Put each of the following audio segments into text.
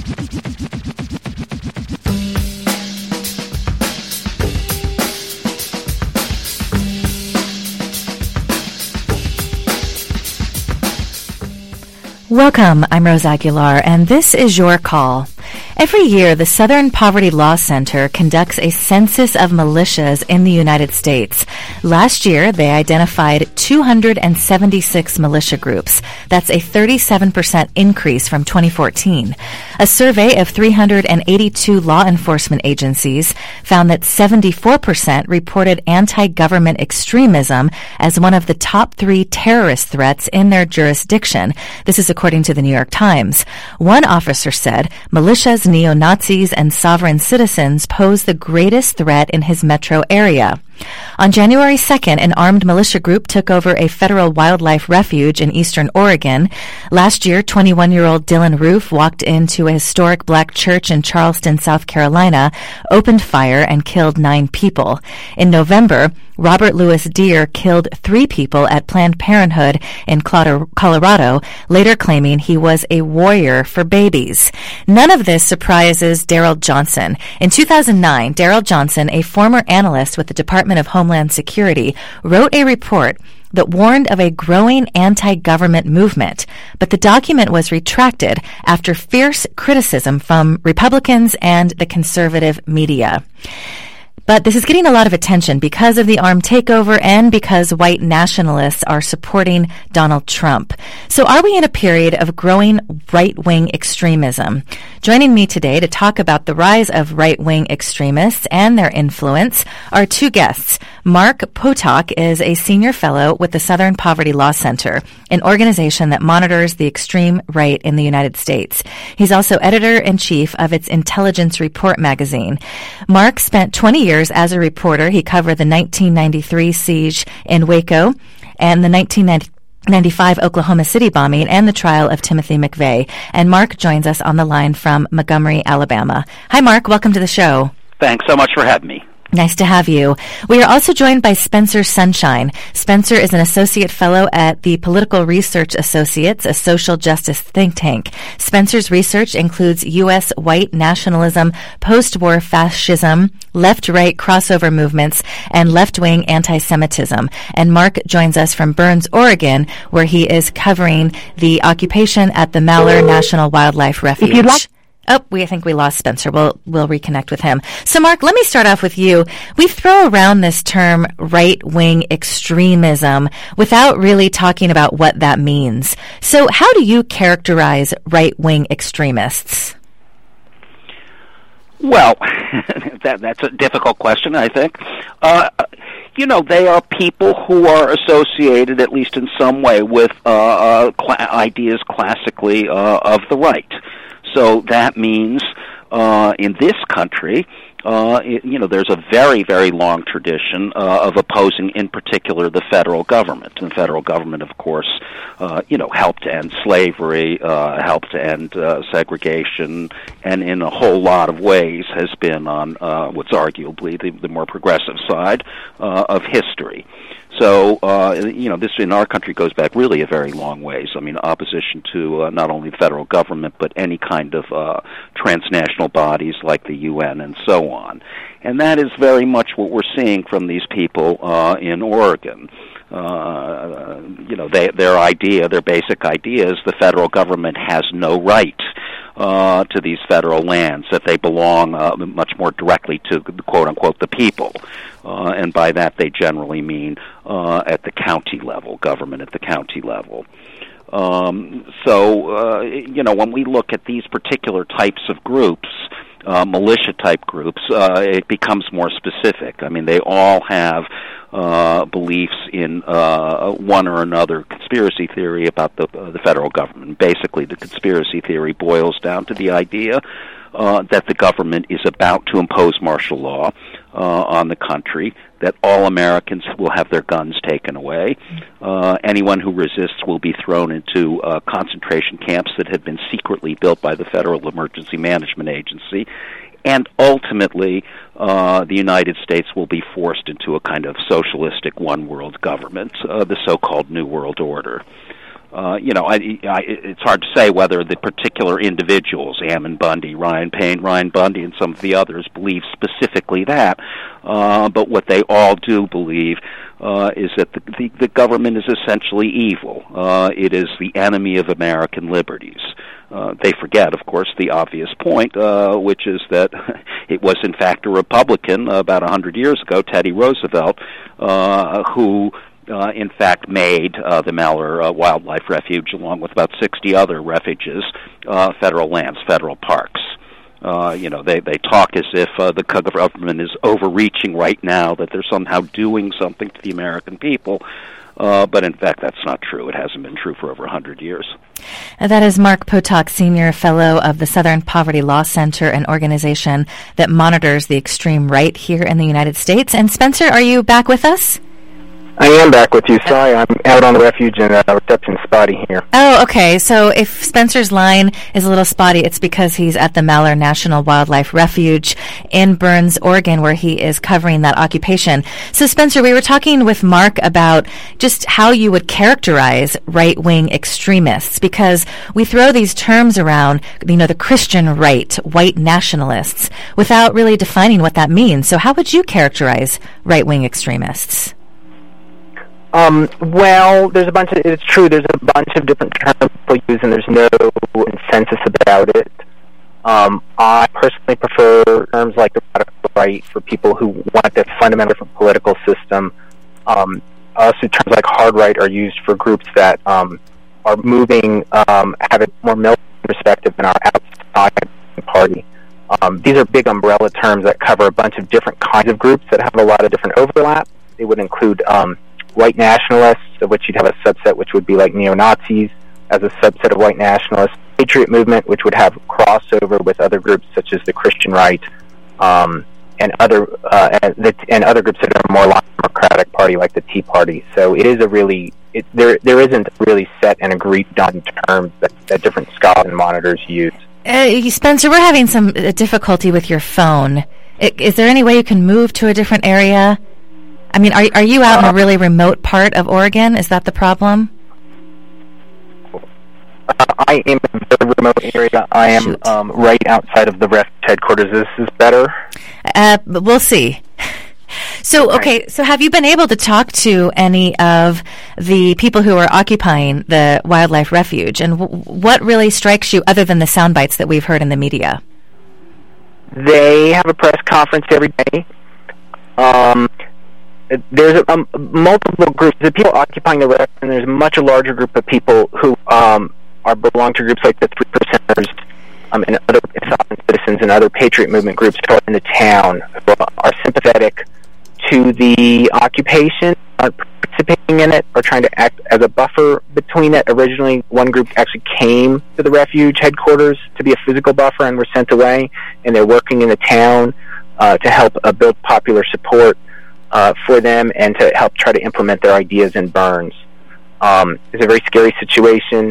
Welcome, I'm Rose Aguilar, and this is Your Call. Every year, the Southern Poverty Law Center conducts a census of militias in the United States. Last year, they identified 276 militia groups. That's a 37% increase from 2014. A survey of 382 law enforcement agencies found that 74% reported anti-government extremism as one of the top 3 terrorist threats in their jurisdiction. This is according to the New York Times. One officer said militias, neo-Nazis, and sovereign citizens pose the greatest threat in his metro area. On January 2nd, an armed militia group took over a federal wildlife refuge in eastern Oregon. Last year, 21-year-old Dylan Roof walked into a historic black church in Charleston, South Carolina, opened fire, and killed 9 people. In November, Robert Louis Deere killed 3 people at Planned Parenthood in Colorado, later claiming he was a warrior for babies. None of this surprises Daryl Johnson. In 2009, Daryl Johnson, a former analyst with the Department of Homeland Security, wrote a report that warned of a growing anti-government movement, but the document was retracted after fierce criticism from Republicans and the conservative media. But this is getting a lot of attention because of the armed takeover and because white nationalists are supporting Donald Trump. So are we in a period of growing right-wing extremism? Joining me today to talk about the rise of right-wing extremists and their influence are 2 guests. Mark Potok is a senior fellow with the Southern Poverty Law Center, an organization that monitors the extreme right in the United States. He's also editor-in-chief of its Intelligence Report magazine. Mark spent 20 years as a reporter. He covered the 1993 siege in Waco and the 1995 Oklahoma City bombing and the trial of Timothy McVeigh. And Mark joins us on the line from Montgomery, Alabama. Hi, Mark. Welcome to the show. Thanks so much for having me. Nice to have you. We are also joined by Spencer Sunshine. Spencer is an associate fellow at the Political Research Associates, a social justice think tank. Spencer's research includes U.S. white nationalism, post-war fascism, left-right crossover movements, and left-wing anti-Semitism. And Mark joins us from Burns, Oregon, where he is covering the occupation at the Malheur National Wildlife Refuge. I think we lost Spencer. We'll reconnect with him. So, Mark, let me start off with you. We throw around this term right-wing extremism without really talking about what that means. So how do you characterize right-wing extremists? Well, that's a difficult question, I think. They are people who are associated, at least in some way, with ideas classically of the right. So that means in this country, there's a very, very long tradition of opposing, in particular, the federal government. And the federal government, of course, helped end slavery, helped end segregation, and in a whole lot of ways has been on what's arguably the more progressive side of history. So, this in our country goes back really a very long ways. I mean, opposition to not only the federal government, but any kind of transnational bodies like the UN and so on. And that is very much what we're seeing from these people in Oregon. Their basic idea is the federal government has no right to these federal lands, that they belong much more directly to, quote-unquote, the people. And by that they generally mean at the county level, government at the county level. When we look at these particular types of groups, militia-type groups, it becomes more specific. I mean, they all have beliefs in one or another conspiracy theory about the federal government. Basically, the conspiracy theory boils down to the idea that the government is about to impose martial law on the country, that all Americans will have their guns taken away. Anyone who resists will be thrown into concentration camps that have been secretly built by the Federal Emergency Management Agency. And ultimately, the United States will be forced into a kind of socialistic one-world government, the so-called New World Order. It's hard to say whether the particular individuals, Ammon Bundy, Ryan Payne, Ryan Bundy, and some of the others, believe specifically that. But what they all do believe is that the government is essentially evil. It is the enemy of American liberties. They forget, of course, the obvious point, which is that it was, in fact, a Republican about 100 years ago, Teddy Roosevelt, who in fact made the Malheur Wildlife Refuge, along with about 60 other refuges, federal lands, federal parks. They talk as if the government is overreaching right now, that they're somehow doing something to the American people. But in fact, that's not true. It hasn't been true for over 100 years. That is Mark Potok, Senior Fellow of the Southern Poverty Law Center, an organization that monitors the extreme right here in the United States. And Spencer, are you back with us? I am back with you. Sorry, I'm out on the refuge and reception's spotty here. Oh, okay. So if Spencer's line is a little spotty, it's because he's at the Malheur National Wildlife Refuge in Burns, Oregon, where he is covering that occupation. So Spencer, we were talking with Mark about just how you would characterize right-wing extremists, because we throw these terms around, the Christian right, white nationalists, without really defining what that means. So how would you right-wing extremists? Well, it's true, there's a bunch of different terms people use, and there's no consensus about it. I personally prefer terms like the radical right for people who want a fundamentally different political system. Also, terms like hard right are used for groups that are moving, have a more militant perspective and are outside the party. These are big umbrella terms that cover a bunch of different kinds of groups that have a lot of different overlap. They would include white nationalists, of which you'd have a subset which would be like neo-Nazis as a subset of white nationalists, patriot movement, which would have crossover with other groups such as the Christian right, and other groups that are more like the Democratic Party, like the Tea Party. So it is there isn't really set and agreed on terms that different scholars and monitors use. Spencer, we're having some difficulty with your phone. Is there any way you can move to a different area? I mean, are you out in a really remote part of Oregon? Is that the problem? I am in a very remote area. I am right outside of the refuge headquarters. This is better? We'll see. So, okay, so have you been able to talk to any of the people who are occupying the wildlife refuge? And what really strikes you, other than the sound bites that we've heard in the media? They have a press conference every day. There's multiple groups. The people occupying the refuge, and there's a much larger group of people who belong to groups like the Three Percenters and other sovereign citizens and other patriot movement groups who are in the town, who are sympathetic to the occupation, are participating in it, are trying to act as a buffer between it. Originally, one group actually came to the refuge headquarters to be a physical buffer and were sent away, and they're working in the town to help build popular support for them and to help try to implement their ideas in Burns. It's a very scary situation.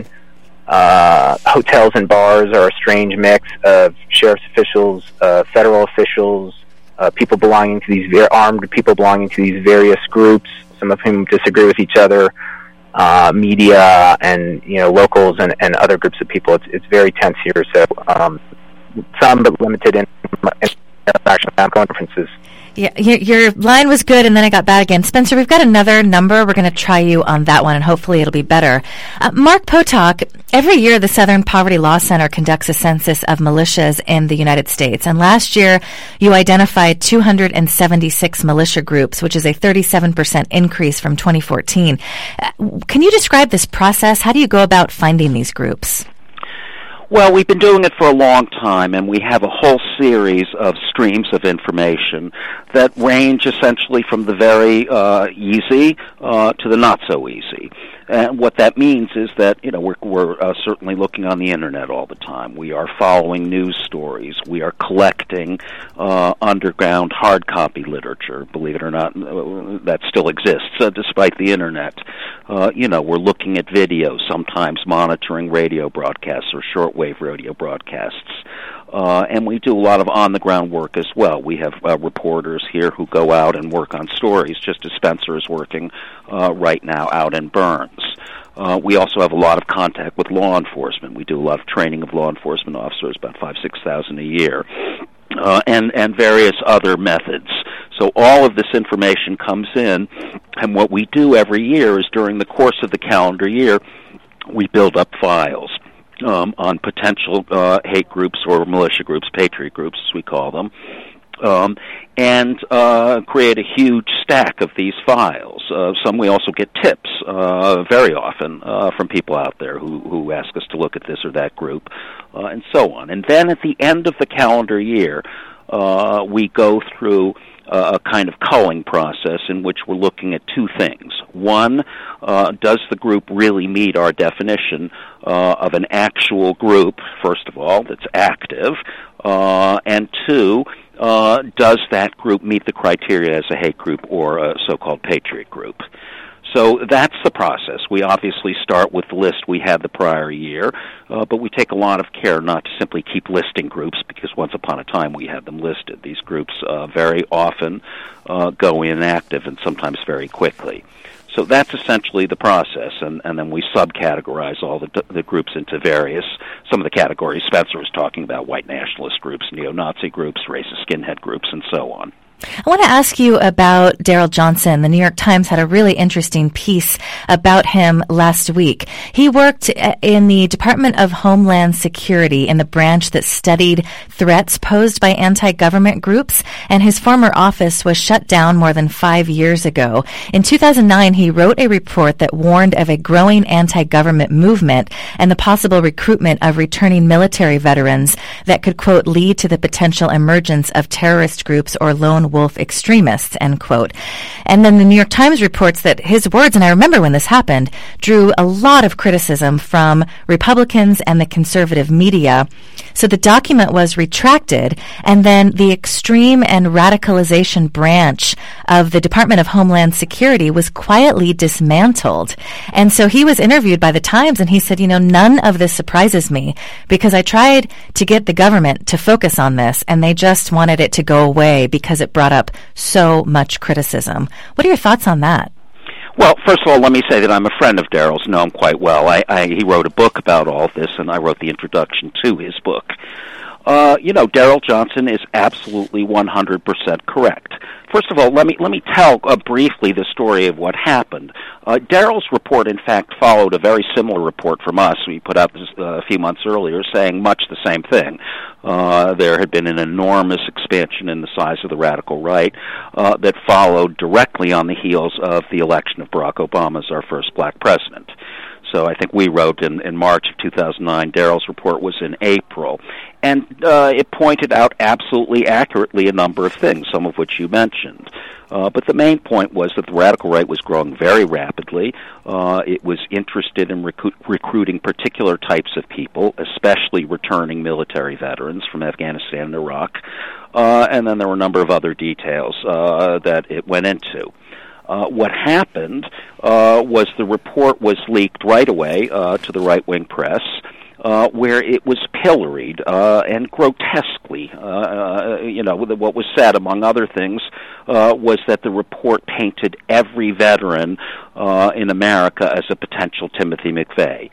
Hotels and bars are a strange mix of sheriff's officials, federal officials, people belonging to these armed people belonging to these various groups, some of whom disagree with each other, media and locals and other groups of people. It's very tense here. So some but limited in interaction conferences. Yeah, your line was good, and then it got bad again. Spencer, we've got another number. We're going to try you on that one, and hopefully it'll be better. Mark Potok, every year the Southern Poverty Law Center conducts a census of militias in the United States, and last year you identified 276 militia groups, which is a 37% increase from 2014. Can you describe this process? How do you go about finding these groups? Well, we've been doing it for a long time, and we have a whole series of streams of information that range essentially from the very easy to the not so easy. And what that means is that we're certainly looking on the internet all the time. We are following news stories. We are collecting underground hard copy literature. Believe it or not, that still exists despite the internet. We're looking at videos, sometimes monitoring radio broadcasts or shortwave radio broadcasts. And we do a lot of on-the-ground work as well. We have reporters here who go out and work on stories, just as Spencer is working right now out in Burns. We also have a lot of contact with law enforcement. We do a lot of training of law enforcement officers, about 5,000-6,000 a year, and various other methods. So all of this information comes in, and what we do every year is during the course of the calendar year, we build up files on potential hate groups or militia groups, patriot groups as we call them, and create a huge stack of these files. Some we also get tips very often from people out there who ask us to look at this or that group, and so on. And then at the end of the calendar year, we go through a kind of culling process in which we're looking at two things. One, does the group really meet our definition of an actual group, first of all, that's active, and two, does that group meet the criteria as a hate group or a so-called patriot group? So that's the process. We obviously start with the list we had the prior year, but we take a lot of care not to simply keep listing groups, because once upon a time we had them listed. These groups very often go inactive, and sometimes very quickly. So that's essentially the process, and then we subcategorize all the groups into various, some of the categories Spencer was talking about: white nationalist groups, neo-Nazi groups, racist skinhead groups, and so on. I want to ask you about Daryl Johnson. The New York Times had a really interesting piece about him last week. He worked in the Department of Homeland Security in the branch that studied threats posed by anti-government groups, and his former office was shut down more than 5 years ago. In 2009, he wrote a report that warned of a growing anti-government movement and the possible recruitment of returning military veterans that could, quote, lead to the potential emergence of terrorist groups or lone wolf extremists, end quote. And then the New York Times reports that his words, and I remember when this happened, drew a lot of criticism from Republicans and the conservative media. So the document was retracted, and then the extreme and radicalization branch of the Department of Homeland Security was quietly dismantled. And so he was interviewed by the Times, and he said, none of this surprises me, because I tried to get the government to focus on this, and they just wanted it to go away because it brought up so much criticism. What are your thoughts on that? Well, first of all, let me say that I'm a friend of Daryl's, know him quite well. He wrote a book about all this, and I wrote the introduction to his book. Daryl Johnson is absolutely 100% correct. First of all, let me tell briefly the story of what happened. Daryl's report, in fact, followed a very similar report from us we put out this, a few months earlier, saying much the same thing. There had been an enormous expansion in the size of the radical right that followed directly on the heels of the election of Barack Obama as our first black president. So I think we wrote in March of 2009. Daryl's report was in April. And it pointed out absolutely accurately a number of things, some of which you mentioned. But the main point was that the radical right was growing very rapidly. It was interested in recruiting particular types of people, especially returning military veterans from Afghanistan and Iraq. And then there were a number of other details that it went into. What happened was the report was leaked right away to the right-wing press, where it was pilloried and grotesquely. What was said, among other things, was that the report painted every veteran in America as a potential Timothy McVeigh.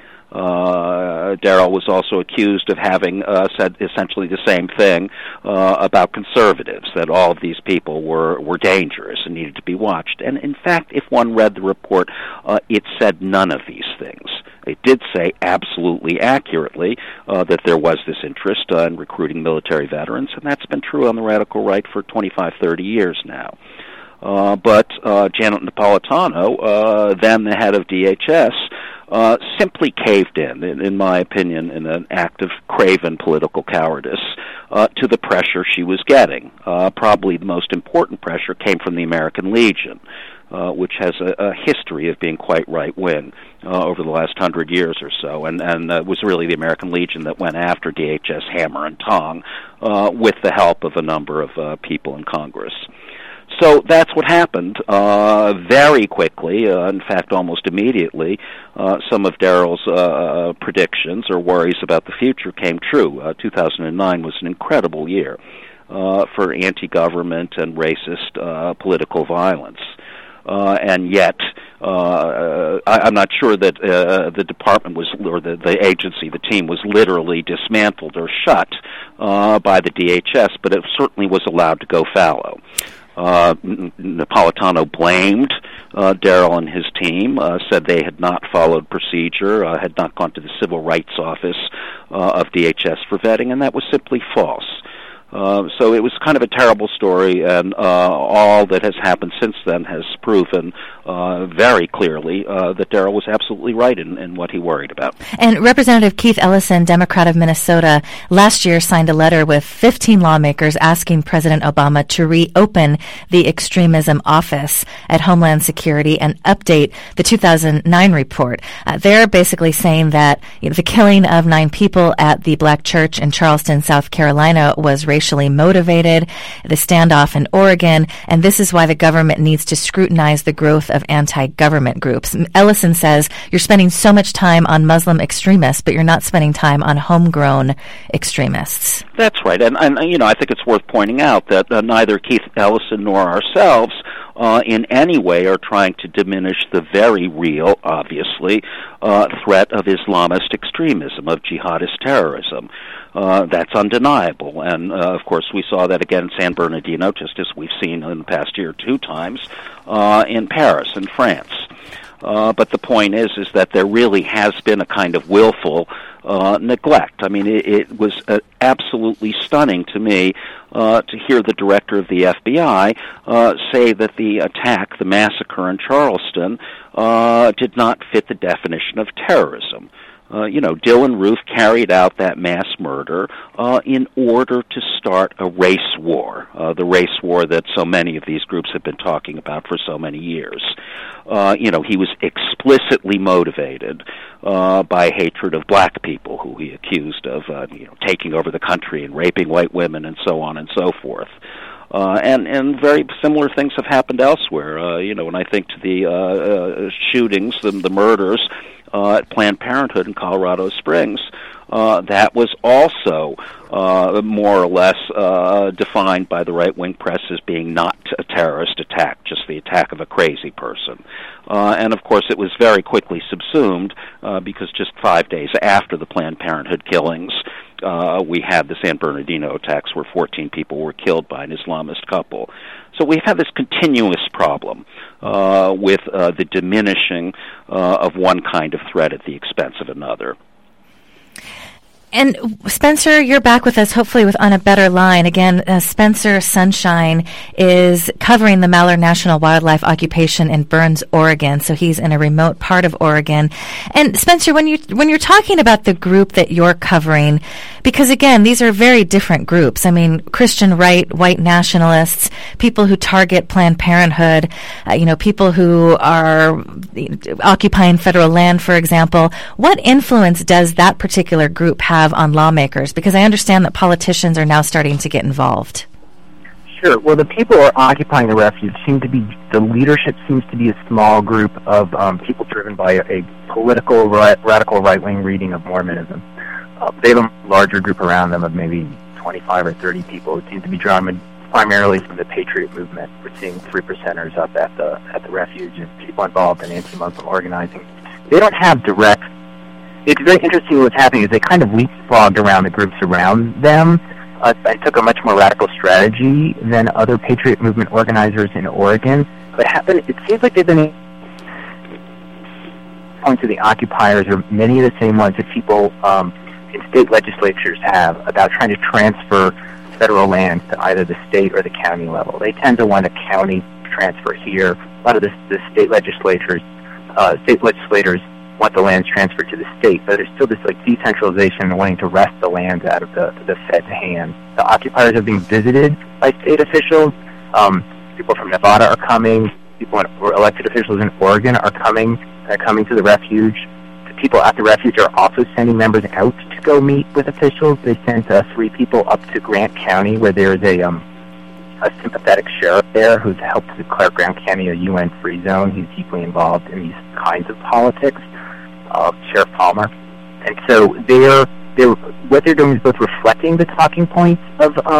Daryl was also accused of having said essentially the same thing about conservatives, that all of these people were dangerous and needed to be watched. And in fact, if one read the report, it said none of these things. It did say absolutely accurately that there was this interest in recruiting military veterans, and that's been true on the radical right for 25, 30 years now. But Janet Napolitano, then the head of DHS, simply caved in my opinion, in an act of craven political cowardice, to the pressure she was getting. Probably the most important pressure came from the American Legion, which has a history of being quite right-wing over the last 100 years or so, and it was really the American Legion that went after DHS hammer and tong with the help of a number of people in Congress. So that's what happened very quickly, in fact almost immediately. Some of Daryl's predictions or worries about the future came true. 2009 was an incredible year for anti-government and racist political violence. and yet I'm not sure that the department was, or the agency, the team was literally dismantled or shut by the DHS, but it certainly was allowed to go fallow. Napolitano blamed Darrell and his team, said they had not followed procedure, had not gone to the Civil Rights Office of DHS for vetting, and that was simply false. So it was kind of a terrible story, and all that has happened since then has proven very clearly that Darrell was absolutely right in what he worried about. And Representative Keith Ellison, Democrat of Minnesota, last year signed a letter with 15 lawmakers asking President Obama to reopen the Extremism Office at Homeland Security and update the 2009 report. They're basically saying that the killing of 9 people at the Black church in Charleston, South Carolina was racially motivated, the standoff in Oregon, and this is why the government needs to scrutinize the growth of anti-government groups. Ellison says you're spending so much time on Muslim extremists, but you're not spending time on homegrown extremists. That's right, and I think it's worth pointing out that neither Keith Ellison nor ourselves in any way are trying to diminish the very real, obviously, threat of Islamist extremism, of jihadist terrorism. That's undeniable, and of course we saw that again in San Bernardino, just as we've seen in the past year 2 times in Paris and France. But the point is that there really has been a kind of willful neglect. I mean, it was absolutely stunning to me to hear the director of the FBI say that the attack, the massacre in Charleston, did not fit the definition of terrorism. Dylann Roof carried out that mass murder in order to start a race war, the race war that so many of these groups have been talking about for so many years. He was explicitly motivated by hatred of black people, who he accused of, taking over the country and raping white women and so on and so forth. And very similar things have happened elsewhere. When I think to the shootings, the murders at Planned Parenthood in Colorado Springs, that was also more or less defined by the right-wing press as being not a terrorist attack, just the attack of a crazy person. And, of course, it was very quickly subsumed because just 5 days after the Planned Parenthood killings, we had the San Bernardino attacks where 14 people were killed by an Islamist couple. So we've had this continuous problem with the diminishing of one kind of threat at the expense of another. And Spencer, you're back with us, hopefully On a Better Line. Again, Spencer Sunshine is covering the Mallard National Wildlife Occupation in Burns, Oregon. So he's in a remote part of Oregon. And Spencer, when you're talking about the group that you're covering, because again, these are very different groups. I mean, Christian right, white nationalists, people who target Planned Parenthood, people who are occupying federal land, for example. What influence does that particular group have on lawmakers? Because I understand that politicians are now starting to get involved. Sure. Well, the people who are occupying the refuge the leadership seems to be a small group of people driven by a political, radical right-wing reading of Mormonism. They have a larger group around them of maybe 25 or 30 people who seem to be drawn primarily from the Patriot movement. We're seeing 3%ers up at the refuge and people involved in anti-Muslim organizing. They don't have direct. It's very interesting what's happening is they kind of leapfrogged around the groups around them and took a much more radical strategy than other Patriot movement organizers in Oregon. What happened, it seems like they've been points of the occupiers are many of the same ones that people in state legislatures have about trying to transfer federal lands to either the state or the county level. They tend to want a county transfer here. A lot of the state legislators want the lands transferred to the state, but there's still this decentralization and wanting to wrest the lands out of the Fed's hands. The occupiers are being visited by state officials. People from Nevada are coming. Elected officials in Oregon are coming to the refuge. The people at the refuge are also sending members out to go meet with officials. They sent 3 people up to Grant County, where there's a sympathetic sheriff there who's helped to declare Grant County a UN-free zone. He's deeply involved in these kinds of politics. Sheriff Palmer. And so what they're doing is both reflecting the talking points of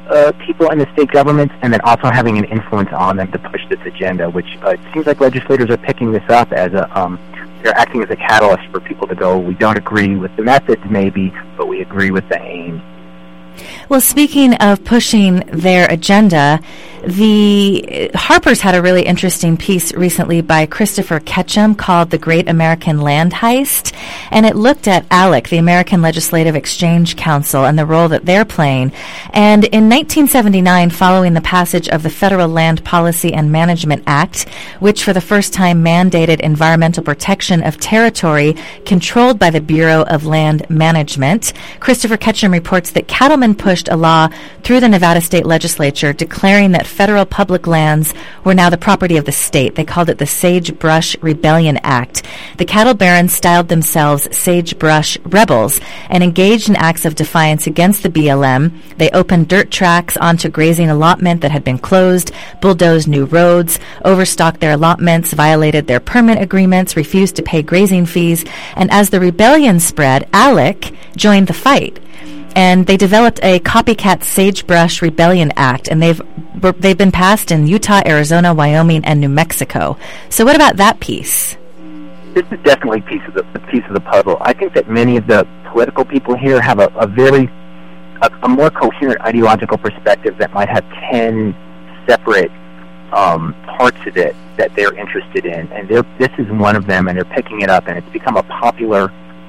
people in the state governments, and then also having an influence on them to push this agenda, which it seems like legislators are picking this up as they're acting as a catalyst for people to go, we don't agree with the methods maybe, but we agree with the aim. Well, speaking of pushing their agenda, the Harper's had a really interesting piece recently by Christopher Ketchum called The Great American Land Heist, and it looked at ALEC, the American Legislative Exchange Council, and the role that they're playing. And in 1979, following the passage of the Federal Land Policy and Management Act, which for the first time mandated environmental protection of territory controlled by the Bureau of Land Management, Christopher Ketchum reports that cattlemen pushed a law through the Nevada State Legislature declaring that federal public lands were now the property of the state. They called it the Sagebrush Rebellion Act. The cattle barons styled themselves Sagebrush Rebels and engaged in acts of defiance against the BLM. They opened dirt tracks onto grazing allotment that had been closed, bulldozed new roads, overstocked their allotments, violated their permit agreements, refused to pay grazing fees, and as the rebellion spread, ALEC joined the fight. And they developed a copycat Sagebrush Rebellion Act, and they've been passed in Utah, Arizona, Wyoming, and New Mexico. So what about that piece? This is definitely a piece of the puzzle. I think that many of the political people here have a more coherent ideological perspective that might have 10 separate parts of it that they're interested in, and this is one of them, and they're picking it up, and it's become a popular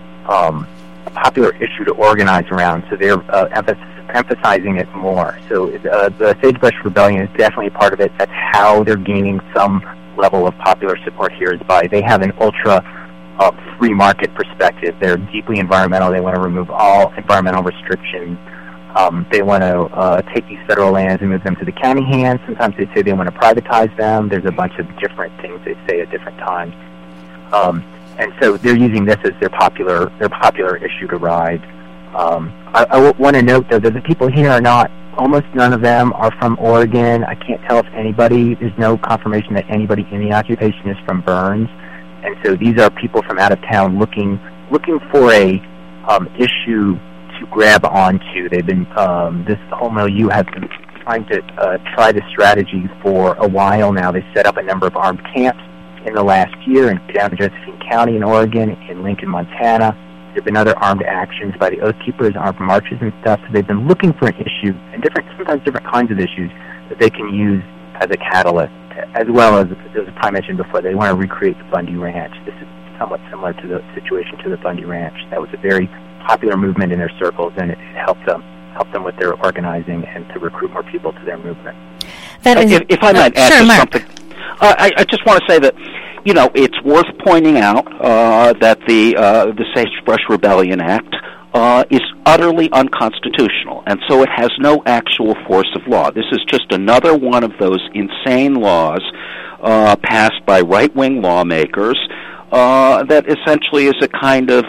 issue to organize around, so they're emphasizing it more. So the Sagebrush Rebellion is definitely a part of it. That's how they're gaining some level of popular support here, is by they have an ultra free market perspective. They're deeply environmental. They want to remove all environmental restrictions. They want to take these federal lands and move them to the county hands. Sometimes they say they want to privatize them. There's a bunch of different things they say at different times. And so they're using this as their popular issue to ride. I want to note, though, that the people here are not, almost none of them are from Oregon. I can't tell if anybody, there's no confirmation that anybody in the occupation is from Burns. And so these are people from out of town looking for a issue to grab onto. They've been, this whole milieu has been trying to try this strategy for a while now. They set up a number of armed camps in the last year, and down in Josephine County in Oregon, in Lincoln, Montana. There have been other armed actions by the Oath Keepers, armed marches and stuff. So they've been looking for an issue, and sometimes different kinds of issues that they can use as a catalyst, as well as I mentioned before, they want to recreate the Bundy Ranch. This is somewhat similar to the situation to the Bundy Ranch. That was a very popular movement in their circles, and it helped them with their organizing and to recruit more people to their movement. If I might add something. I just want to say that, it's worth pointing out that the Sagebrush Rebellion Act is utterly unconstitutional, and so it has no actual force of law. This is just another one of those insane laws passed by right-wing lawmakers that essentially is a kind of,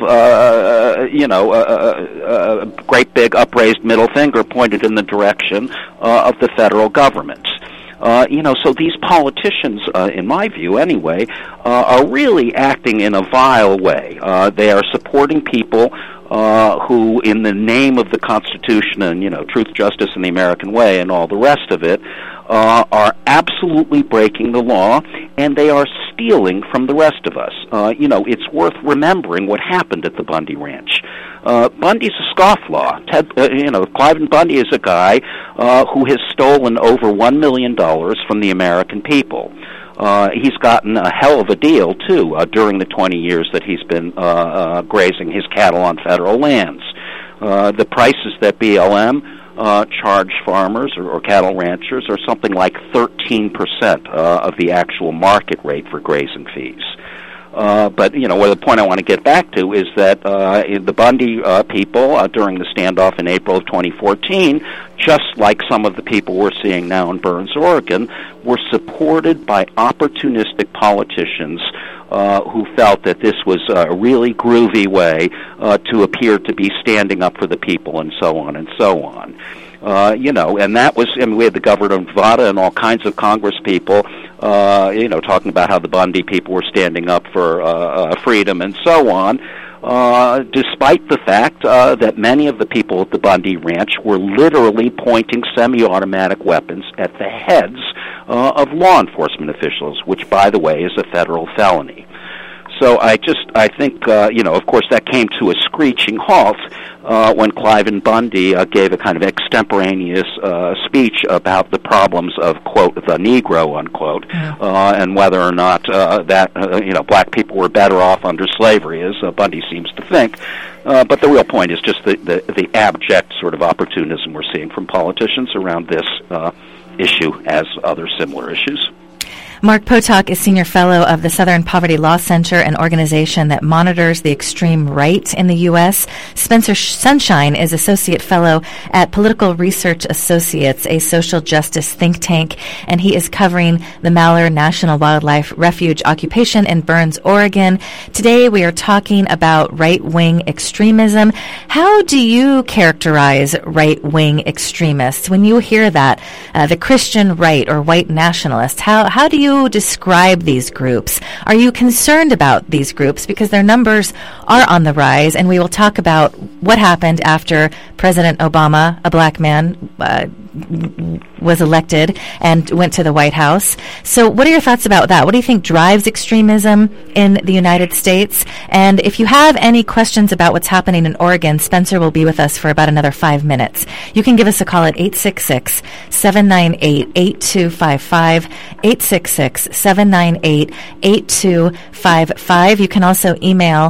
great big upraised middle finger pointed in the direction of the federal government. So these politicians, in my view anyway, are really acting in a vile way. They are supporting people who, in the name of the Constitution and, truth, justice, and the American way and all the rest of it, are absolutely breaking the law, and they are stealing from the rest of us. It's worth remembering what happened at the Bundy Ranch. Bundy's a scofflaw. Cliven Bundy is a guy who has stolen over $1 million from the American people. He's gotten a hell of a deal, too, during the 20 years that he's been grazing his cattle on federal lands. The prices that BLM charge farmers or cattle ranchers are something like 13% of the actual market rate for grazing fees. But the point I want to get back to is that the Bundy people during the standoff in April of 2014, just like some of the people we're seeing now in Burns, Oregon, were supported by opportunistic politicians who felt that this was a really groovy way to appear to be standing up for the people, and so on and so on. And that was, we had the governor of Nevada and all kinds of Congress people, talking about how the Bundy people were standing up for freedom and so on. despite the fact that many of the people at the Bundy Ranch were literally pointing semi-automatic weapons at the heads of law enforcement officials, which, by the way, is a federal felony. So I think, of course, that came to a screeching halt when Cliven Bundy gave a kind of extemporaneous speech about the problems of, quote, the Negro, unquote, and whether or not black people were better off under slavery, as Bundy seems to think. But the real point is just the abject sort of opportunism we're seeing from politicians around this issue as other similar issues. Mark Potok is Senior Fellow of the Southern Poverty Law Center, an organization that monitors the extreme right in the U.S. Spencer Sunshine is Associate Fellow at Political Research Associates, a social justice think tank, and he is covering the Malheur National Wildlife Refuge occupation in Burns, Oregon. Today we are talking about right-wing extremism. How do you characterize right-wing extremists? When you hear that, the Christian right or white nationalist, how do you describe these groups? Are you concerned about these groups because their numbers are on the rise? And we will talk about what happened after President Obama, a black man, was elected and went to the White House. So what are your thoughts about that? What do you think drives extremism in the United States? And if you have any questions about what's happening in Oregon, Spencer will be with us for about another 5 minutes. You can give us a call at 866-798-8255, 866-798-8255. You can also email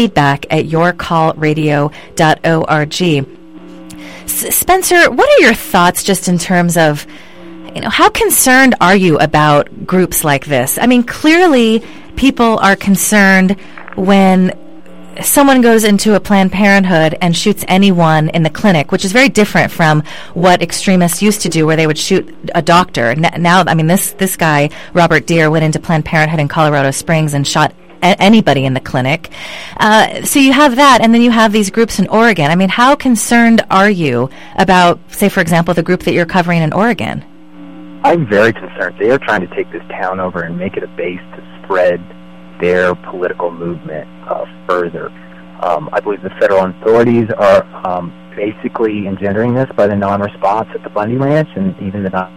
feedback@yourcallradio.org. Spencer, what are your thoughts just in terms of, how concerned are you about groups like this? I mean, clearly people are concerned when someone goes into a Planned Parenthood and shoots anyone in the clinic, which is very different from what extremists used to do, where they would shoot a doctor. Now, I mean, this guy, Robert Deere, went into Planned Parenthood in Colorado Springs and shot anybody in the clinic. So you have that, and then you have these groups in Oregon. I mean, how concerned are you about, say, for example, the group that you're covering in Oregon? I'm very concerned. They are trying to take this town over and make it a base to spread their political movement further. I believe the federal authorities are basically engendering this by the non-response at the Bundy Ranch and even the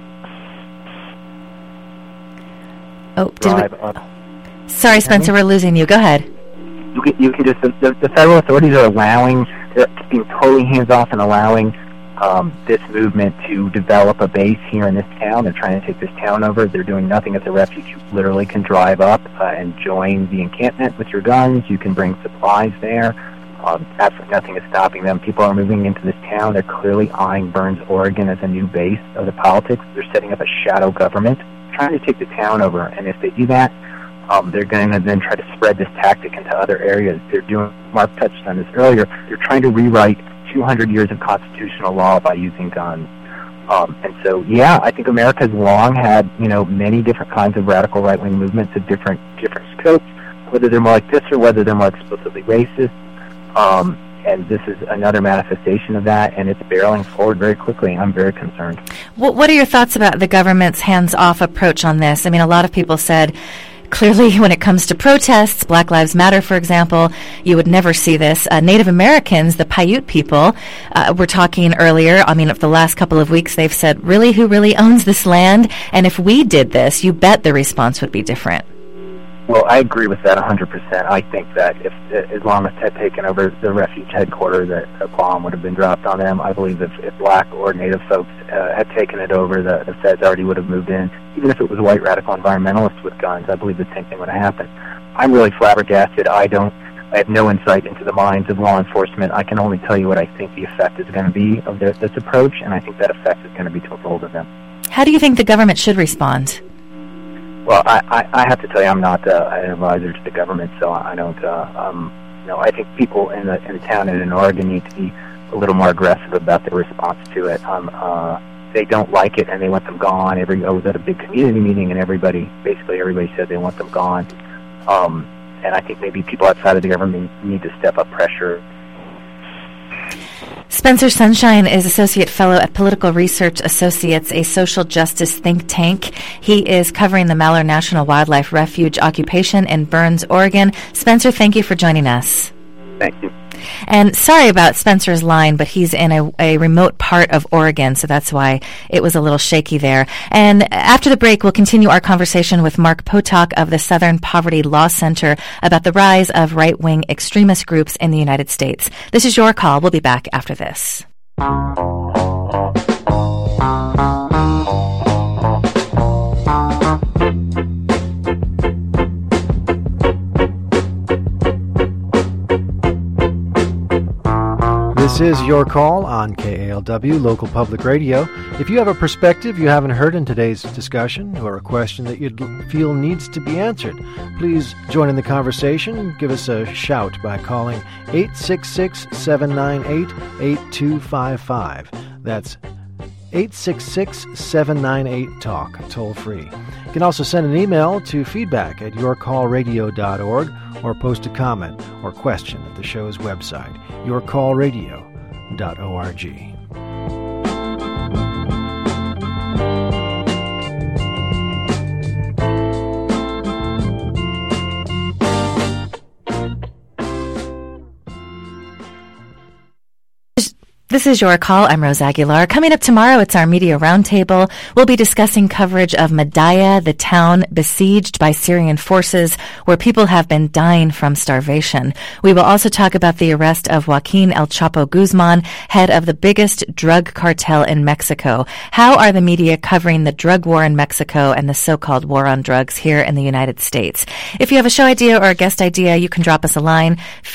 Sorry, Spencer, we're losing you. Go ahead. You can just the federal authorities are they're being totally hands off and allowing this movement to develop a base here in this town. They're trying to take this town over. They're doing nothing at the refuge. You literally can drive up and join the encampment with your guns. You can bring supplies there. Absolutely nothing is stopping them. People are moving into this town. They're clearly eyeing Burns, Oregon as a new base of the politics. They're setting up a shadow government, trying to take the town over. And if they do that, they're going to then try to spread this tactic into other areas. They're doing, Mark touched on this earlier, they're trying to rewrite 200 years of constitutional law by using guns. And so, yeah, I think America's long had, many different kinds of radical right-wing movements of different scopes, whether they're more like this or whether they're more explicitly racist. And this is another manifestation of that, and it's barreling forward very quickly. I'm very concerned. What are your thoughts about the government's hands-off approach on this? I mean, a lot of people said, clearly, when it comes to protests, Black Lives Matter, for example, you would never see this. Native Americans, the Paiute people, were talking earlier. I mean, for the last couple of weeks, they've said, really, who really owns this land? And if we did this, you bet the response would be different. Well, I agree with that 100%. I think that if Islamists had taken over the refuge headquarters, that a bomb would have been dropped on them. I believe if Black or Native folks had taken it over, the feds already would have moved in. Even if it was white radical environmentalists with guns, I believe the same thing would have happened. I'm really flabbergasted. I have no insight into the minds of law enforcement. I can only tell you what I think the effect is going to be of this approach, and I think that effect is going to be to embolden them. How do you think the government should respond? Well, I have to tell you, I'm not an advisor to the government, so I don't. I think people in the town and in Oregon need to be a little more aggressive about their response to it. They don't like it, and they want them gone. I was at a big community meeting, and everybody said they want them gone. And I think maybe people outside of the government need to step up pressure. Spencer Sunshine is Associate Fellow at Political Research Associates, a social justice think tank. He is covering the Malheur National Wildlife Refuge occupation in Burns, Oregon. Spencer, thank you for joining us. Thank you. And sorry about Spencer's line, but he's in a remote part of Oregon, so that's why it was a little shaky there. And after the break, we'll continue our conversation with Mark Potok of the Southern Poverty Law Center about the rise of right-wing extremist groups in the United States. This is Your Call. We'll be back after this. This is Your Call on KALW, local public radio. If you have a perspective you haven't heard in today's discussion or a question that you feel needs to be answered, please join in the conversation. Give us a shout by calling 866-798-8255. That's 866-798-TALK, toll free. You can also send an email to feedback@yourcallradio.org or post a comment or question at the show's website, yourcallradio.org. This is Your Call. I'm Rose Aguilar. Coming up tomorrow, it's our Media Roundtable. We'll be discussing coverage of Madaya, the town besieged by Syrian forces, where people have been dying from starvation. We will also talk about the arrest of Joaquin El Chapo Guzman, head of the biggest drug cartel in Mexico. How are the media covering the drug war in Mexico and the so-called war on drugs here in the United States? If you have a show idea or a guest idea, you can drop us a line,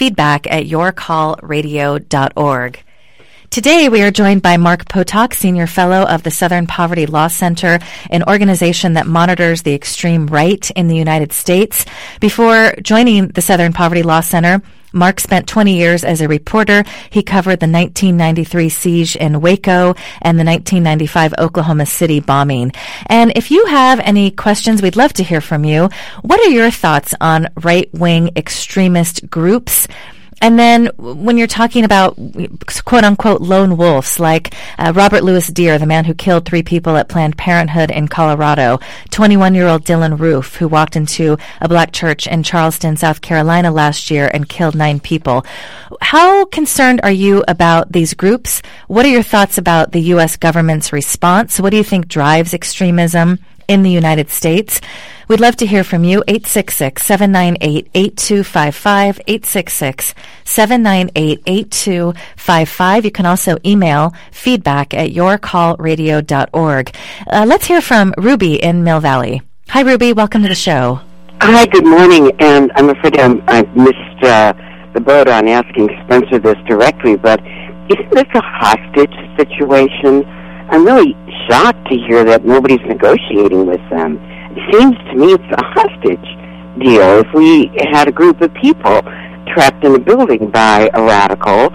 feedback@yourcallradio.org. Today, we are joined by Mark Potok, Senior Fellow of the Southern Poverty Law Center, an organization that monitors the extreme right in the United States. Before joining the Southern Poverty Law Center, Mark spent 20 years as a reporter. He covered the 1993 siege in Waco and the 1995 Oklahoma City bombing. And if you have any questions, we'd love to hear from you. What are your thoughts on right-wing extremist groups? And then when you're talking about quote-unquote lone wolves like Robert Louis Deere, the man who killed 3 people at Planned Parenthood in Colorado, 21-year-old Dylan Roof, who walked into a black church in Charleston, South Carolina last year and killed 9 people. How concerned are you about these groups? What are your thoughts about the U.S. government's response? What do you think drives extremism in the United States? We'd love to hear from you. 866-798-8255, 866-798-8255. You can also email feedback@yourcallradio.org. Let's hear from Ruby in Mill Valley. Hi, Ruby. Welcome to the show. Hi, good morning. And I'm afraid I missed the boat on asking Spencer this directly, but isn't this a hostage situation? I'm really shocked to hear that nobody's negotiating with them. It seems to me it's a hostage deal. If we had a group of people trapped in a building by a radical,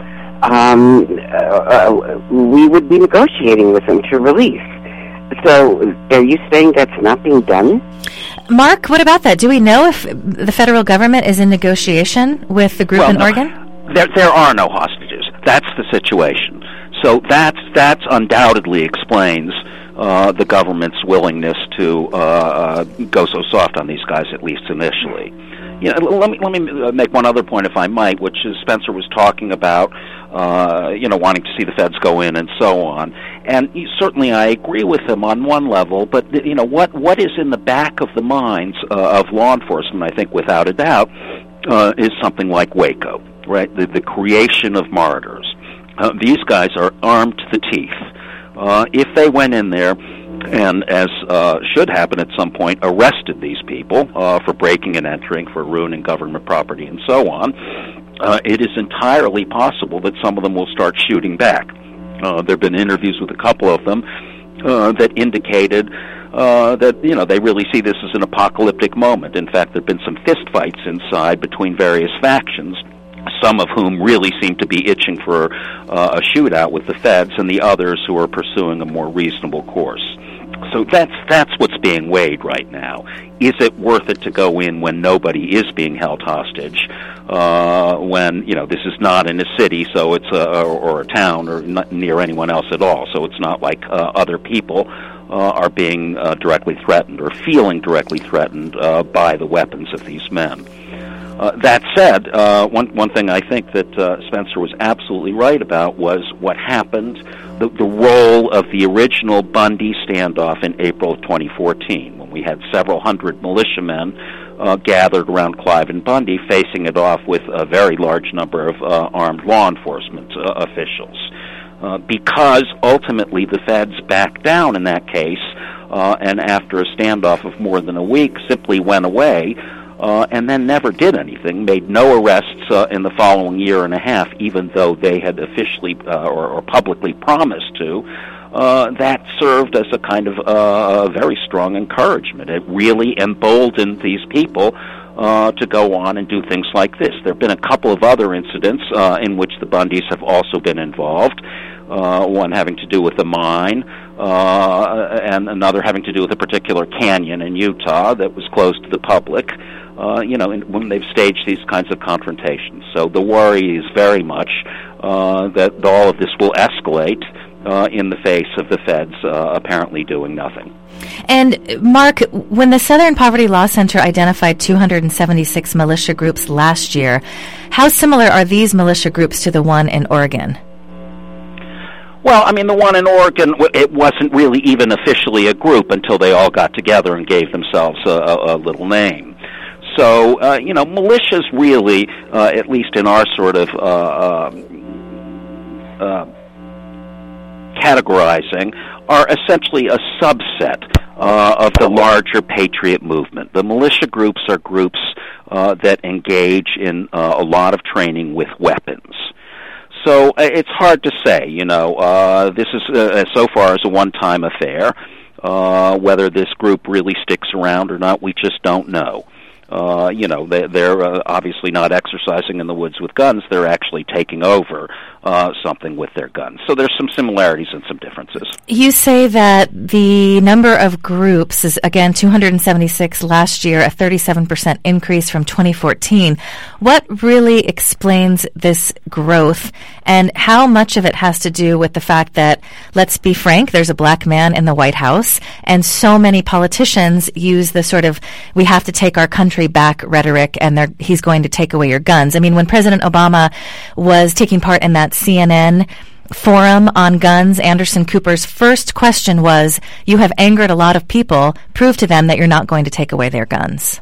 we would be negotiating with them to release. So are you saying that's not being done? Mark, what about that? Do we know if the federal government is in negotiation with the group in Oregon? There are no hostages. That's the situation. So that's undoubtedly explains the government's willingness to go so soft on these guys, at least initially. You know, let me make one other point, if I might, which is Spencer was talking about, wanting to see the feds go in and so on. And certainly I agree with him on one level, but what is in the back of the minds of law enforcement, I think without a doubt, is something like Waco, right? The creation of martyrs. These guys are armed to the teeth. If they went in there and, as should happen at some point, arrested these people for breaking and entering, for ruining government property and so on, it is entirely possible that some of them will start shooting back. There have been interviews with a couple of them that indicated that they really see this as an apocalyptic moment. In fact, there have been some fistfights inside between various factions, some of whom really seem to be itching for a shootout with the feds, and the others who are pursuing a more reasonable course. So that's what's being weighed right now. Is it worth it to go in when nobody is being held hostage? When this is not in a city, so it's or a town, or not near anyone else at all. So it's not like other people are being directly threatened or feeling directly threatened by the weapons of these men. That said, one thing I think that Spencer was absolutely right about was what happened, the role of the original Bundy standoff in April of 2014, when we had several hundred militiamen gathered around Cliven Bundy, facing it off with a very large number of armed law enforcement officials. Because ultimately the feds backed down in that case, and after a standoff of more than a week, simply went away, and then never did anything, made no arrests in the following year and a half, even though they had officially or publicly promised to. That served as a kind of very strong encouragement. It really emboldened these people to go on and do things like this. There have been a couple of other incidents in which the Bundys have also been involved, one having to do with the mine, and another having to do with a particular canyon in Utah that was closed to the public, when they've staged these kinds of confrontations. So the worry is very much that all of this will escalate in the face of the feds apparently doing nothing. And, Mark, when the Southern Poverty Law Center identified 276 militia groups last year, how similar are these militia groups to the one in Oregon? Well, I mean, the one in Oregon, it wasn't really even officially a group until they all got together and gave themselves a little name. So, militias really, at least in our sort of categorizing, are essentially a subset of the larger patriot movement. The militia groups are groups that engage in a lot of training with weapons. So it's hard to say, this is so far as a one-time affair. Whether this group really sticks around or not, we just don't know. They're obviously not exercising in the woods with guns. They're actually taking over something with their guns. So there's some similarities and some differences. You say that the number of groups is, again, 276 last year, a 37% increase from 2014. What really explains this growth, and how much of it has to do with the fact that, let's be frank, there's a black man in the White House, and so many politicians use the sort of, we have to take our country back rhetoric, and he's going to take away your guns. I mean, when President Obama was taking part in that CNN forum on guns, Anderson Cooper's first question was, you have angered a lot of people, prove to them that you're not going to take away their guns.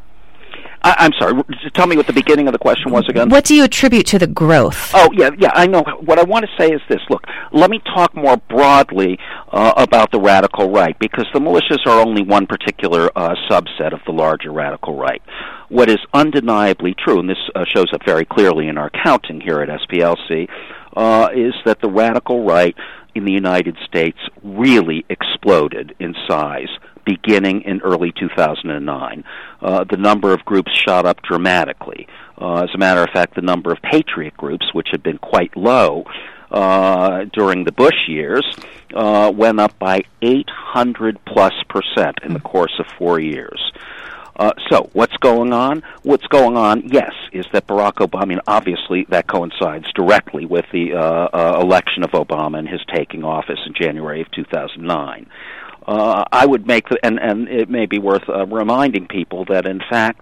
I'm sorry, tell me what the beginning of the question was again. What do you attribute to the growth? Oh, yeah, I know. What I want to say is this. Look, let me talk more broadly about the radical right, because the militias are only one particular subset of the larger radical right. What is undeniably true, and this shows up very clearly in our counting here at SPLC, is that the radical right in the United States really exploded in size beginning in early 2009. The number of groups shot up dramatically. As a matter of fact, the number of patriot groups, which had been quite low during the Bush years, went up by 800+% in the course of 4 years. So what's going on? What's going on, yes, is that Barack Obama, I mean, obviously that coincides directly with the election of Obama and his taking office in January of 2009. I would make, and it may be worth reminding people that, in fact,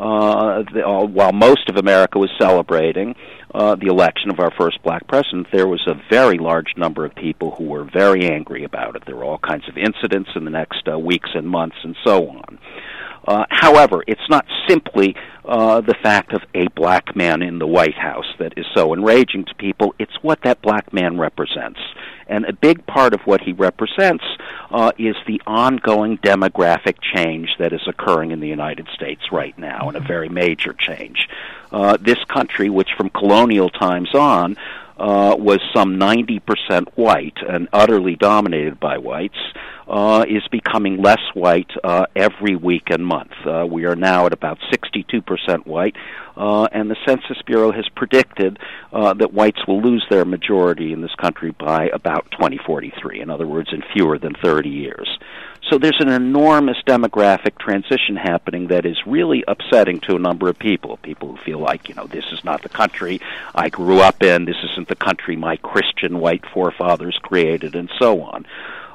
while most of America was celebrating the election of our first black president, there was a very large number of people who were very angry about it. There were all kinds of incidents in the next weeks and months and so on. However, it's not simply the fact of a black man in the White House that is so enraging to people. It's what that black man represents. And a big part of what he represents is the ongoing demographic change that is occurring in the United States right now, and a very major change. This country, which from colonial times on was some 90% white and utterly dominated by whites, is becoming less white every week and month. We are now at about 62% white, and the Census Bureau has predicted that whites will lose their majority in this country by about 2043, in other words, in fewer than 30 years. So there's an enormous demographic transition happening that is really upsetting to a number of people who feel like, this is not the country I grew up in, this isn't the country my Christian white forefathers created, and so on.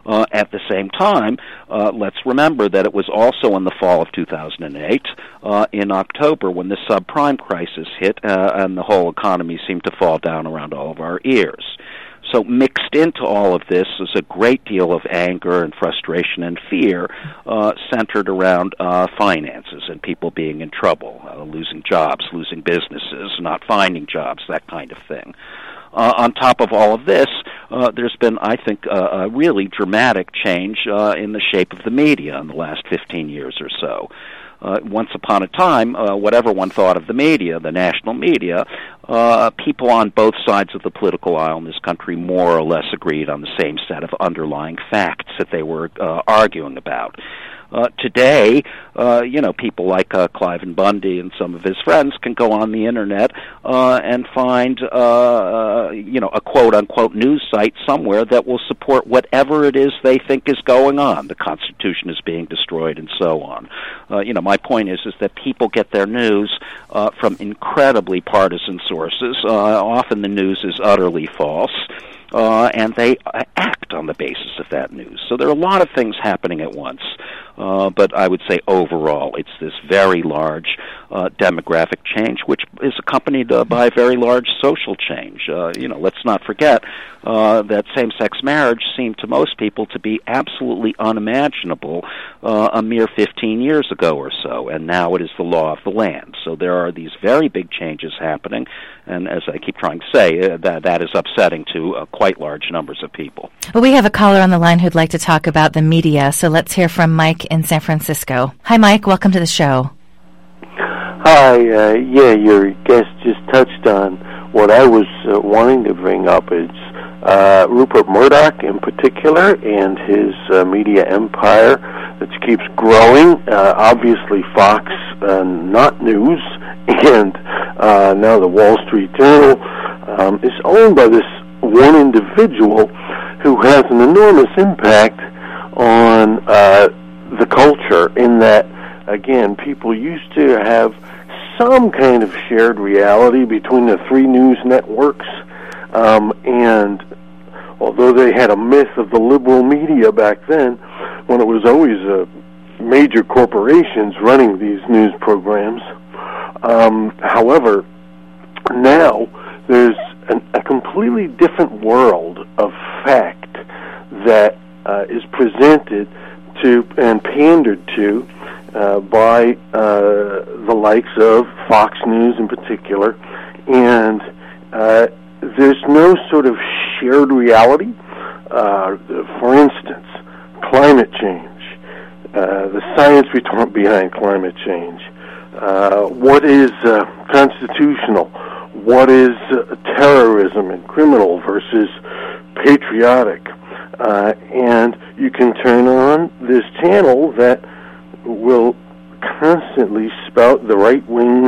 At the same time, let's remember that it was also in the fall of 2008, in October, when the subprime crisis hit and the whole economy seemed to fall down around all of our ears. So mixed into all of this is a great deal of anger and frustration and fear centered around finances and people being in trouble, losing jobs, losing businesses, not finding jobs, that kind of thing. On top of all of this, there's been, I think, a really dramatic change in the shape of the media in the last 15 years or so. Once upon a time, whatever one thought of the media, the national media, people on both sides of the political aisle in this country more or less agreed on the same set of underlying facts that they were arguing about. Today, people like Cliven Bundy and some of his friends can go on the internet and find, a quote-unquote news site somewhere that will support whatever it is they think is going on. The Constitution is being destroyed and so on. My point is that people get their news from incredibly partisan sources. Often the news is utterly false. And they act on the basis of that news. So there are a lot of things happening at once. But I would say overall it's this very large demographic change, which is accompanied by very large social change. Let's not forget that same-sex marriage seemed to most people to be absolutely unimaginable a mere 15 years ago or so, and now it is the law of the land. So there are these very big changes happening, and as I keep trying to say, that is upsetting to quite large numbers of people. Well, we have a caller on the line who'd like to talk about the media, so let's hear from Mike in San Francisco. Hi, Mike. Welcome to the show. Hi. Your guest just touched on what I was wanting to bring up. It's Rupert Murdoch in particular and his media empire that keeps growing. Obviously, Fox, not news, and now the Wall Street Journal is owned by this one individual who has an enormous impact on the culture, in that, again, people used to have some kind of shared reality between the three news networks, and although they had a myth of the liberal media back then, when it was always major corporations running these news programs, however, now there's a completely different world of fact that is presented to and pandered to by the likes of Fox News in particular, and there's no sort of shared reality. For instance, climate change, the science behind climate change, what is constitutional, what is terrorism and criminal versus patriotic, and you can turn on this channel that will constantly spout the right-wing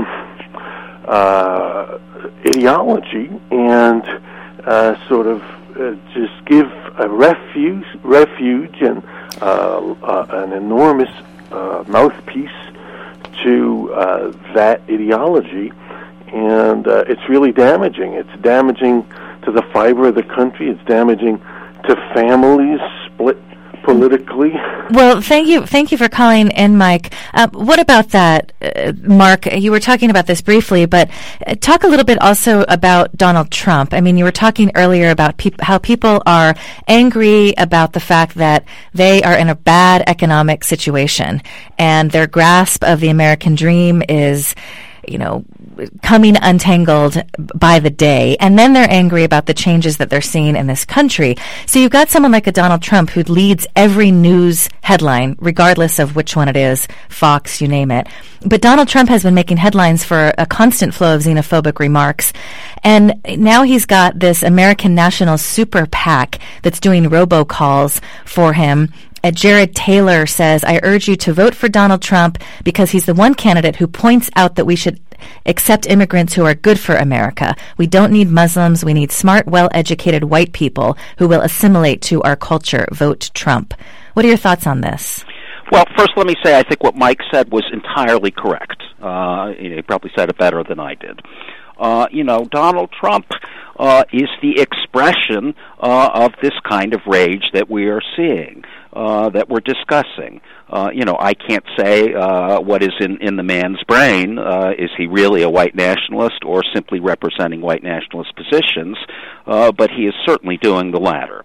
ideology and sort of just give a refuge and an enormous mouthpiece to that ideology, and it's really damaging. It's damaging to the fiber of the country. It's damaging to families split politically. Well, thank you for calling in, Mike. What about that, Mark? You were talking about this briefly, but talk a little bit also about Donald Trump. I mean, you were talking earlier about how people are angry about the fact that they are in a bad economic situation, and their grasp of the American dream is, coming untangled by the day, and then they're angry about the changes that they're seeing in this country. So you've got someone like a Donald Trump who leads every news headline, regardless of which one it is, Fox, you name it. But Donald Trump has been making headlines for a constant flow of xenophobic remarks, and now he's got this American National Super PAC that's doing robocalls for him. Jared Taylor says, I urge you to vote for Donald Trump because he's the one candidate who points out that we should accept immigrants who are good for America. We don't need Muslims. We need smart, well-educated white people who will assimilate to our culture. Vote Trump. What are your thoughts on this? Well, first let me say I think what Mike said was entirely correct. He probably said it better than I did. Donald Trump is the expression of this kind of rage that we are seeing, that we're discussing. I can't say what is in the man's brain. Is he really a white nationalist or simply representing white nationalist positions? But he is certainly doing the latter.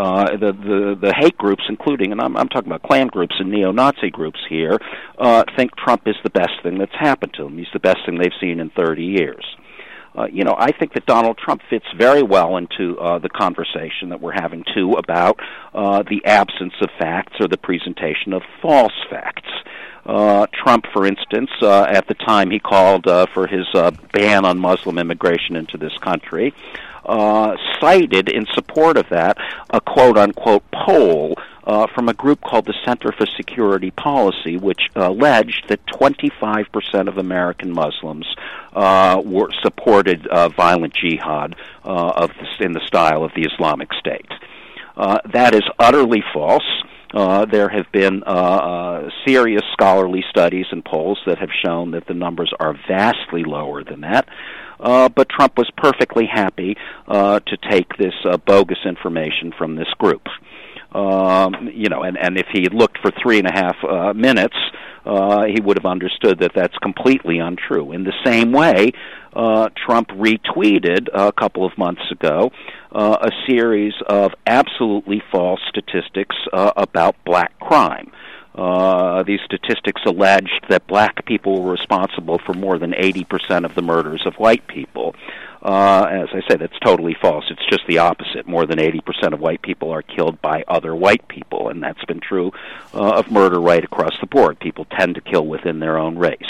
The hate groups, including, and I'm talking about Klan groups and neo-Nazi groups here, think Trump is the best thing that's happened to him. He's the best thing they've seen in 30 years. I think that Donald Trump fits very well into the conversation that we're having, too, about the absence of facts or the presentation of false facts. Trump, for instance, at the time he called for his ban on Muslim immigration into this country, cited in support of that a quote-unquote poll from a group called the Center for Security Policy, which alleged that 25% of American Muslims supported violent jihad in the style of the Islamic State. That is utterly false. There have been serious scholarly studies and polls that have shown that the numbers are vastly lower than that. But Trump was perfectly happy to take this bogus information from this group. And if he had looked for 3.5 minutes, he would have understood that that's completely untrue. In the same way, Trump retweeted a couple of months ago a series of absolutely false statistics about black crime. These statistics alleged that black people were responsible for more than 80% of the murders of white people. As I said, it's totally false. It's just the opposite. More than 80% of white people are killed by other white people, and that's been true of murder right across the board. People tend to kill within their own race.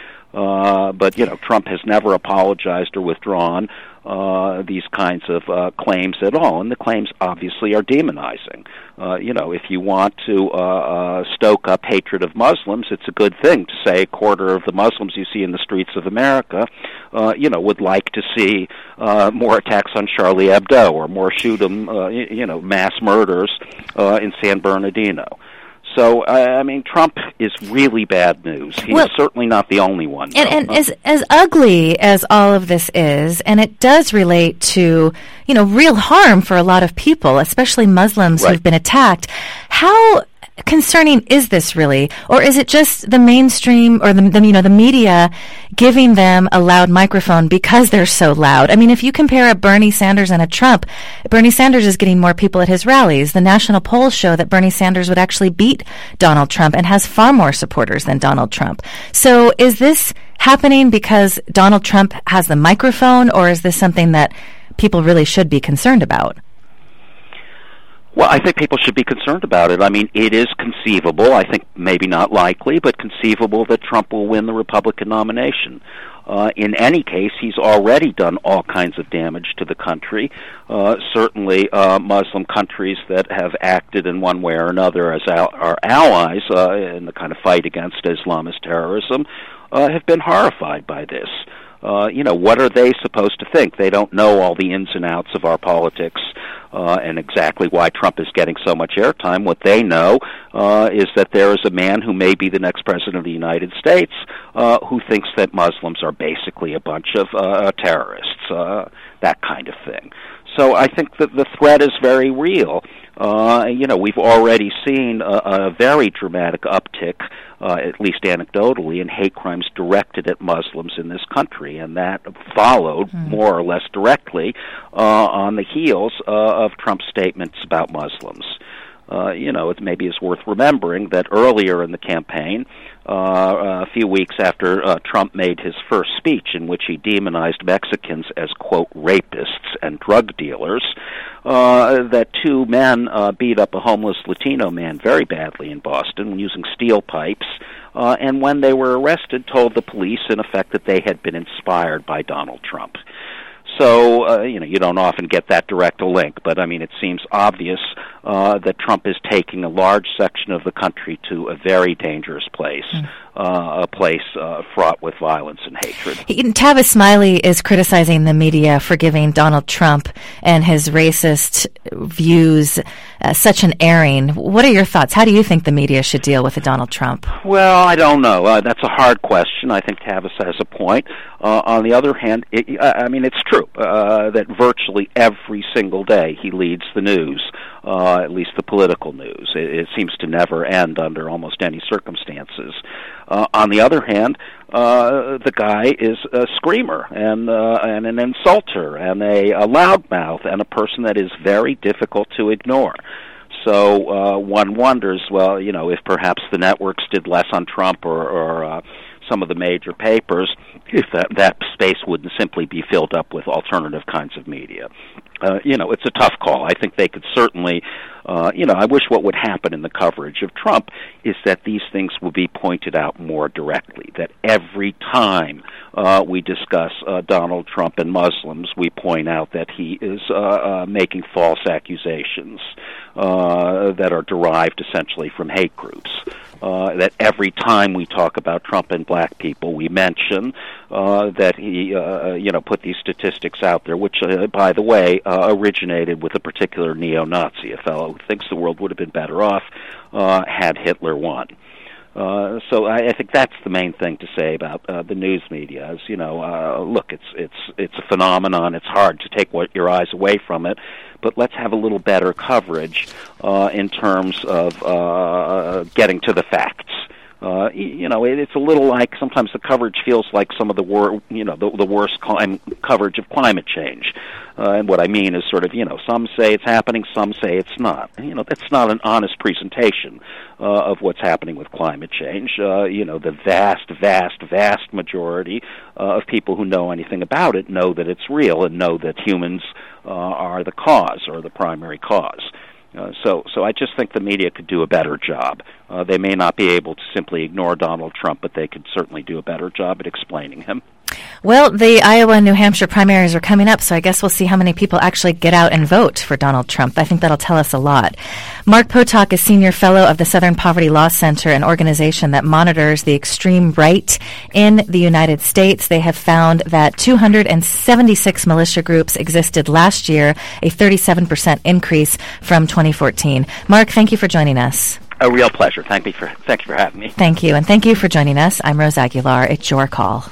But Trump has never apologized or withdrawn these kinds of claims at all, and the claims obviously are demonizing. If you want to stoke up hatred of Muslims, it's a good thing to say a quarter of the Muslims you see in the streets of America, would like to see more attacks on Charlie Hebdo or more mass murders in San Bernardino. So, Trump is really bad news. He's certainly not the only one. And as ugly as all of this is, and it does relate to, real harm for a lot of people, especially Muslims who've been attacked, how concerning is this really? Or is it just the mainstream or the media giving them a loud microphone because they're so loud? I mean, if you compare a Bernie Sanders and a Trump, Bernie Sanders is getting more people at his rallies. The national polls show that Bernie Sanders would actually beat Donald Trump and has far more supporters than Donald Trump. So is this happening because Donald Trump has the microphone, or is this something that people really should be concerned about? Well, I think people should be concerned about it. I mean, it is conceivable, I think maybe not likely, but conceivable that Trump will win the Republican nomination. In any case, he's already done all kinds of damage to the country. Certainly, Muslim countries that have acted in one way or another as our allies in the kind of fight against Islamist terrorism have been horrified by this. What are they supposed to think? They don't know all the ins and outs of our politics and exactly why Trump is getting so much airtime. What they know is that there is a man who may be the next president of the United States who thinks that Muslims are basically a bunch of terrorists, that kind of thing. So I think that the threat is very real. We've already seen a very dramatic uptick, at least anecdotally, in hate crimes directed at Muslims in this country, and that followed more or less directly on the heels of Trump's statements about Muslims. It maybe is worth remembering that earlier in the campaign, a few weeks after Trump made his first speech in which he demonized Mexicans as, quote, rapists and drug dealers, that two men beat up a homeless Latino man very badly in Boston using steel pipes, and when they were arrested, told the police, in effect, that they had been inspired by Donald Trump. So, you don't often get that direct a link, but, it seems obvious that Trump is taking a large section of the country to a very dangerous place, a place fraught with violence and hatred. Tavis Smiley is criticizing the media for giving Donald Trump and his racist views such an airing. What are your thoughts? How do you think the media should deal with Donald Trump? Well, I don't know. That's a hard question. I think Tavis has a point. On the other hand, it's true that virtually every single day he leads the news, at least the political news. It seems to never end under almost any circumstances. On the other hand, the guy is a screamer and an insulter and a loudmouth and a person that is very difficult to ignore. So one wonders, well, if perhaps the networks did less on Trump or some of the major papers, if that space wouldn't simply be filled up with alternative kinds of media. It's a tough call. I think they could certainly, I wish what would happen in the coverage of Trump is that these things would be pointed out more directly, that every time we discuss Donald Trump and Muslims, we point out that he is making false accusations that are derived essentially from hate groups. That every time we talk about Trump and black people, we mention that he, put these statistics out there, which, by the way, originated with a particular neo-Nazi, a fellow who thinks the world would have been better off had Hitler won. So I think that's the main thing to say about the news media. Is look, it's a phenomenon. It's hard to take your eyes away from it, but let's have a little better coverage in terms of getting to the facts. It's a little like sometimes the coverage feels like some of the worst coverage of climate change. And what I mean is sort of, some say it's happening, some say it's not. That's not an honest presentation of what's happening with climate change. The vast majority of people who know anything about it know that it's real and know that humans are the cause or the primary cause. So I just think the media could do a better job. They may not be able to simply ignore Donald Trump, but they could certainly do a better job at explaining him. Well, the Iowa and New Hampshire primaries are coming up, so I guess we'll see how many people actually get out and vote for Donald Trump. I think that'll tell us a lot. Mark Potok is Senior Fellow of the Southern Poverty Law Center, an organization that monitors the extreme right in the United States. They have found that 276 militia groups existed last year, a 37% increase from 2014. Mark, thank you for joining us. A real pleasure. Thank you for having me. Thank you, and thank you for joining us. I'm Rose Aguilar. It's Your Call.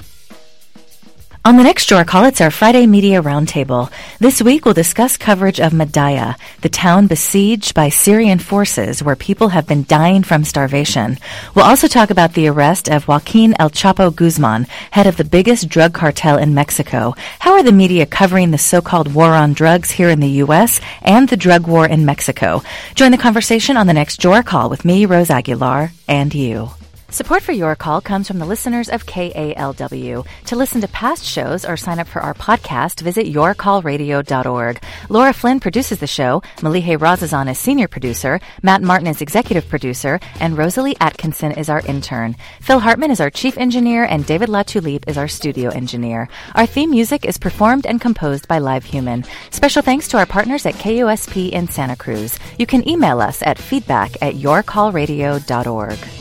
On the next Your Call, it's our Friday Media Roundtable. This week, we'll discuss coverage of Madaya, the town besieged by Syrian forces where people have been dying from starvation. We'll also talk about the arrest of Joaquin El Chapo Guzman, head of the biggest drug cartel in Mexico. How are the media covering the so-called war on drugs here in the U.S. and the drug war in Mexico? Join the conversation on the next Your Call with me, Rose Aguilar, and you. Support for Your Call comes from the listeners of KALW. To listen to past shows or sign up for our podcast, visit yourcallradio.org. Laura Flynn produces the show, Malihe Razazan is senior producer, Matt Martin is executive producer, and Rosalie Atkinson is our intern. Phil Hartman is our chief engineer, and David LaTulipe is our studio engineer. Our theme music is performed and composed by Live Human. Special thanks to our partners at KUSP in Santa Cruz. You can email us at feedback@yourcallradio.org.